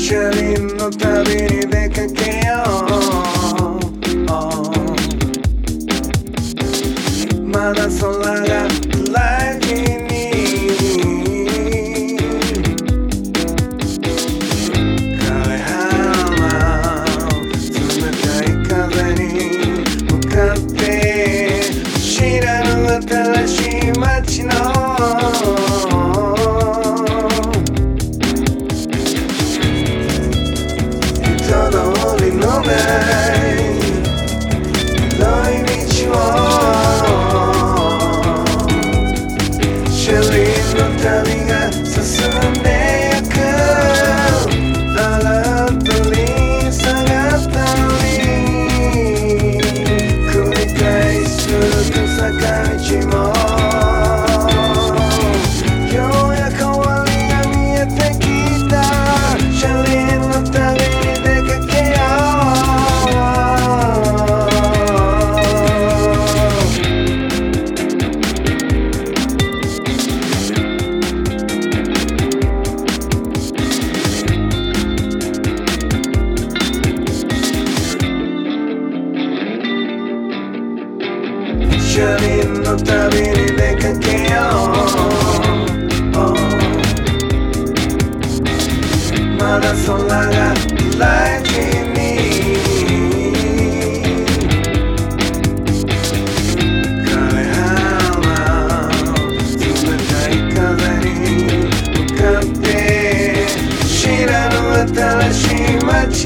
車輪の旅に出かけよう。まだ空が暗い日に枯れ葉冷たい風に向かって知らぬ新しい街の人通りのない広い道を車輪の旅が進んでゆく。あらとり下がったり繰り返し続く坂道もようやく終わりが見えてきた。車輪の旅に出かけよ車輪の旅に出かけよう。まだ空が暗い日に枯れ葉冷たい風に向かって知らぬ新しい街